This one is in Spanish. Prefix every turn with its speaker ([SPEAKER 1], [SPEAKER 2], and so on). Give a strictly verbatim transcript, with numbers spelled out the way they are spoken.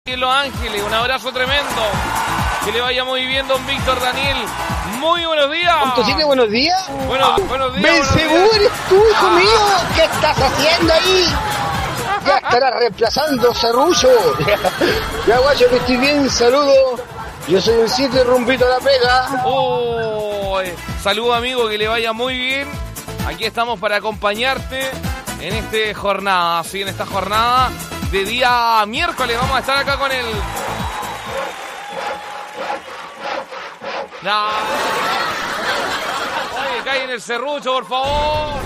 [SPEAKER 1] En Los Ángeles, un abrazo tremendo. Que le vaya muy bien, don Víctor Daniel. Muy buenos días.
[SPEAKER 2] Autocine, buenos días.
[SPEAKER 1] Bueno,
[SPEAKER 2] ah,
[SPEAKER 1] buenos días.
[SPEAKER 2] Belcebú, eres tú, hijo ah. mío. ¿Qué estás haciendo ahí? Ya estarás reemplazando Cerrucho. Ya, guacho, que estoy bien, saludo. Yo soy un siete rumbito a la pega.
[SPEAKER 1] Oh, saludo, amigo, que le vaya muy bien. Aquí estamos para acompañarte en esta jornada, sí, en esta jornada de día miércoles. Vamos a estar acá con el... No. Oye, cae en el serrucho, por favor.